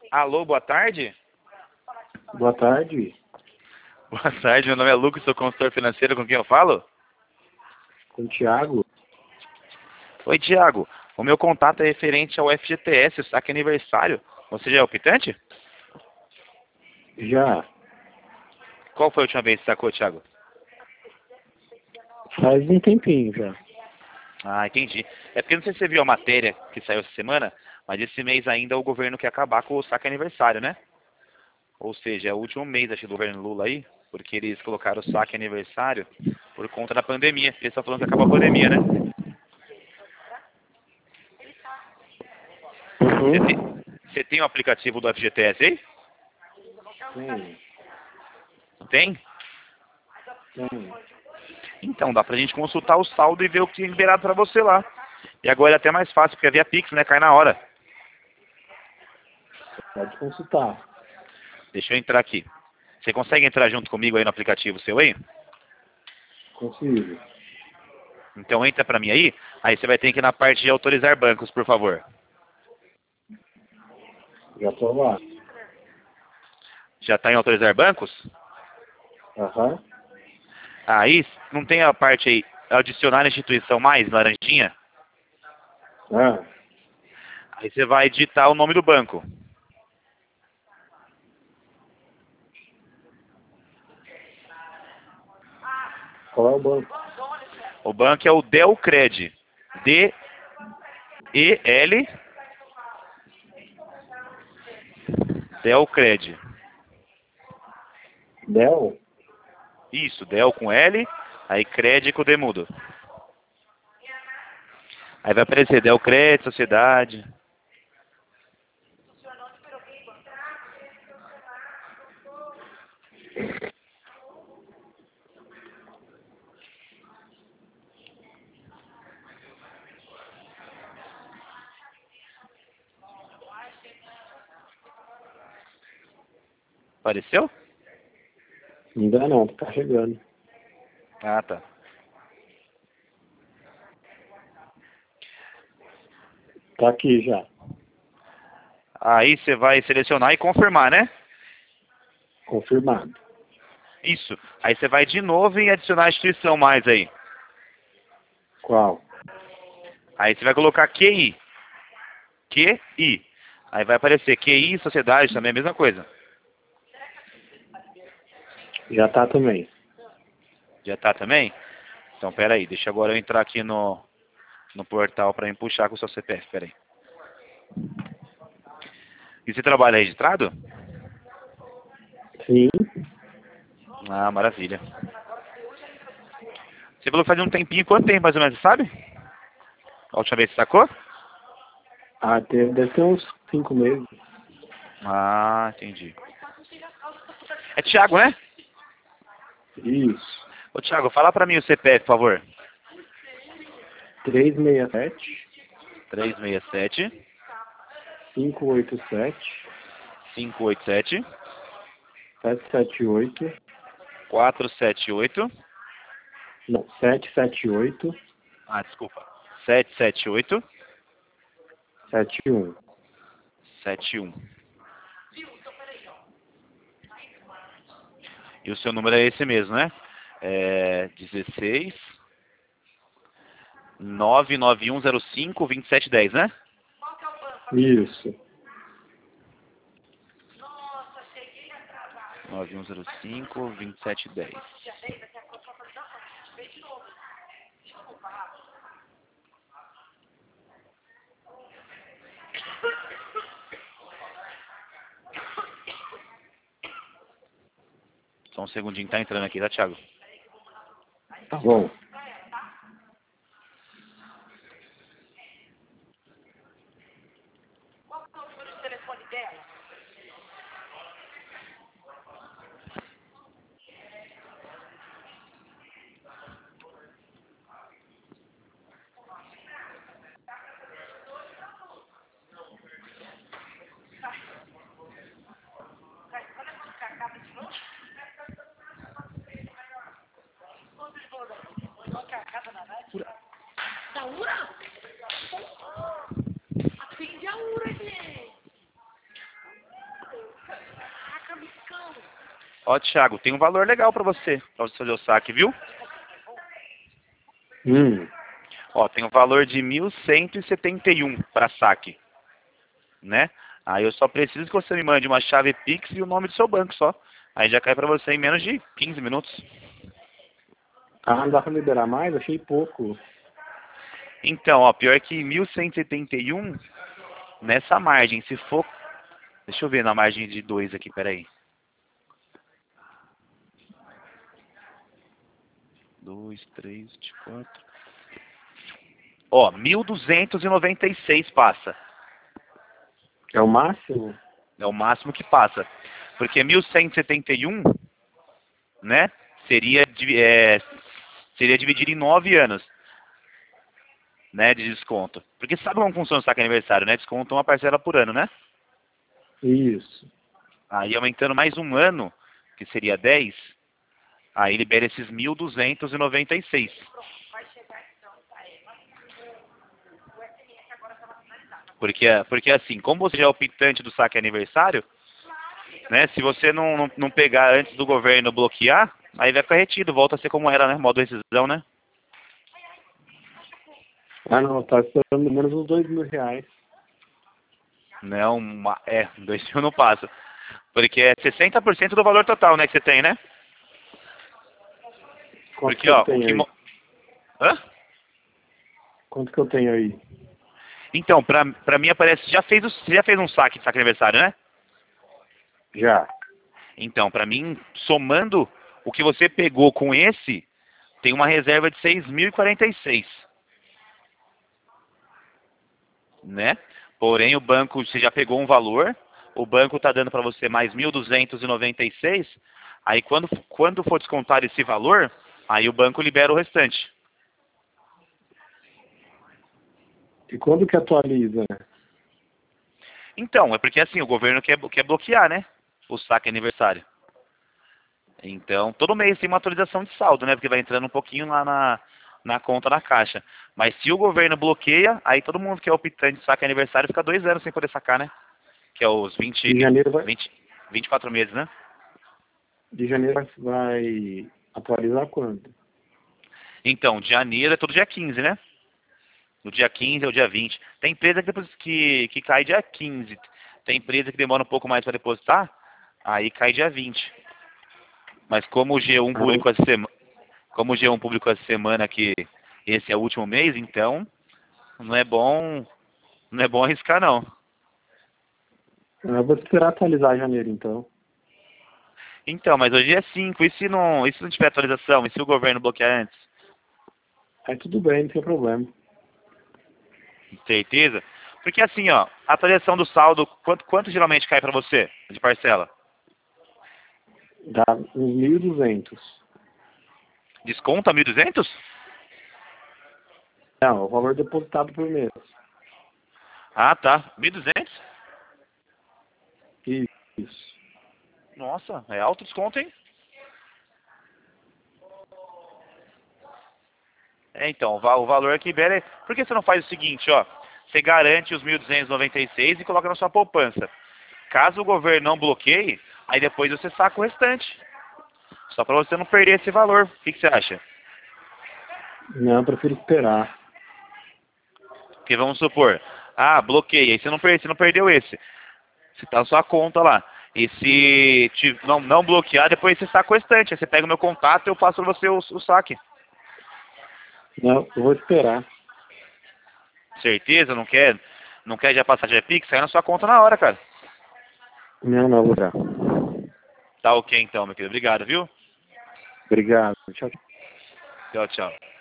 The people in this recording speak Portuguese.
Alô, boa tarde? Boa tarde, Boa tarde, meu nome é Lucas, sou consultor financeiro, com quem eu falo? com o Thiago. Oi, Thiago. O meu contato é referente ao FGTS, o saque aniversário. Você já é optante? Já Qual foi a última vez que sacou, Thiago? faz um tempinho já. Ah, entendi. É porque não sei se você viu a matéria que saiu essa semana, mas esse mês ainda o governo quer acabar com o saque aniversário, né? Ou seja, é o último mês, acho, do governo Lula aí, porque eles colocaram o saque aniversário por conta da pandemia. Eles estão falando que acabou a pandemia, né? Você tem, Uhum. você tem o aplicativo do FGTS aí? Tem, Não tem? tem. Então, dá pra gente consultar o saldo e ver o que tem liberado pra você lá. E agora é até mais fácil, porque é via Pix, né? Cai na hora. Pode consultar. Deixa eu entrar aqui. Você consegue entrar junto comigo aí no aplicativo seu aí? Consigo. Então entra pra mim aí. Aí você vai ter que ir na parte de autorizar bancos, por favor. Já tô lá. Já tá em autorizar bancos? Aham. Aí não tem a parte aí, adicionar instituição mais, laranjinha? Ah, Aí você vai digitar o nome do banco. qual é o banco? O banco é o Delcred. D-E-L Delcred. Del? Isso, Del com L, aí Cred com D mudo. Aí vai aparecer Delcred, sociedade. Apareceu? Ainda não, tá carregando. Ah, tá. Tá aqui já. Aí você vai selecionar e confirmar, né? Confirmado. Isso. Aí você vai de novo em adicionar a instituição mais aí. Qual? Aí você vai colocar QI. QI. Aí vai aparecer QI, sociedade, também é a mesma coisa. Já tá também. Já tá também? Então, pera aí. Deixa agora eu entrar aqui no portal para me puxar com o seu CPF. Pera aí. E você trabalha registrado? Sim. Ah, maravilha. Você falou que faz um tempinho. Quanto tempo mais ou menos, você sabe? A última vez que você sacou? Ah, deve ter uns 5 meses. Ah, entendi. É Thiago, né? Isso. Ô, Thiago, fala pra mim o CPF, por favor. 367 367 587 587 778. 478. Não, 778 Ah, desculpa. 778 71. 71. E o seu número é esse mesmo, né? É 16 99105 2710, né? Isso. 9105 2710. Só um segundinho que tá entrando aqui, tá, Thiago? Tá bom. Ó, Thiago, tem um valor legal pra você fazer o saque, viu? Ó, tem um valor de 1.171 para saque, né? Aí eu só preciso que você me mande uma chave Pix e o nome do seu banco só. Aí já cai pra você em menos de 15 minutos. Ah, não dá pra liberar mais? Achei pouco. Então, ó, pior que 1.171 nessa margem, se for... Deixa eu ver na margem de 2 aqui, peraí. 2, 3, 4... Ó, 1.296 passa. É o máximo? É o máximo que passa. Porque 1.171, né, seria dividido em 9 anos, né, de desconto. Porque sabe como funciona o saque aniversário, né? Descontam uma parcela por ano, né? Isso. Aí aumentando mais um ano, que seria 10, aí libera esses 1.296. Porque assim, como você já é o optante do saque aniversário, né? Se você não pegar antes do governo bloquear, aí vai ficar retido, volta a ser como era, né? Modo rescisão, né? Ah, não, tá estourando menos uns R$ 2.000. Não, 2.000 não passa. Porque é 60% do valor total, né, que você tem, né? Quanto Porque, que eu ó, tenho aí? Hã? Quanto que eu tenho aí? Então, pra mim aparece, você já fez um saque aniversário, né? Já. Então, pra mim, somando o que você pegou com esse, tem uma reserva de 6.046, né? Porém, o banco, você já pegou um valor, o banco está dando para você mais 1.296, aí quando for descontar esse valor, aí o banco libera o restante. E quando que atualiza? Então, é porque assim, o governo quer bloquear, né? O saque aniversário. Então, todo mês tem uma atualização de saldo, né? Porque vai entrando um pouquinho lá na conta da caixa. Mas se o governo bloqueia, aí todo mundo que é optante de saque aniversário fica 2 anos sem poder sacar, né? Que é os De janeiro 24 meses, né? de janeiro vai atualizar quando? Então, de janeiro é todo dia 15, né? No dia 15 ou dia 20. Tem empresa que cai dia 15. Tem empresa que demora um pouco mais para depositar, aí cai dia 20. Mas como o G1 Ah, não, publicou essa semana, como o G1 publicou essa semana que esse é o último mês, então não é bom, não é bom arriscar não. eu vou esperar atualizar janeiro, então. Então, mas hoje é 5. E se não tiver atualização? E se o governo bloquear antes? Aí tudo bem, não tem problema. Certeza? Porque assim, ó, a atualização do saldo, quanto geralmente cai para você de parcela? Dá uns 1.200. Desconta 1.200? Não, o valor depositado por mês. Ah, tá. 1.200? Isso. Nossa, é alto desconto, hein? É, então, o valor que libera é... Por que você não faz o seguinte, ó? Você garante os 1.296 e coloca na sua poupança. Caso o governo não bloqueie, aí depois você saca o restante. Só para você não perder esse valor. O que você acha? Não, eu prefiro esperar. Porque vamos supor, bloqueia, aí você não perdeu esse. Você tá na sua conta lá. E se não bloquear, depois você saca o restante. Aí você pega o meu contato e eu passo para você o saque. Não, eu vou esperar. Certeza? Não quer já passar de Pix? Sai na sua conta na hora, cara. Não, vou dar. Tá ok então, meu querido. Obrigado, viu? Obrigado. Tchau. Tchau, tchau.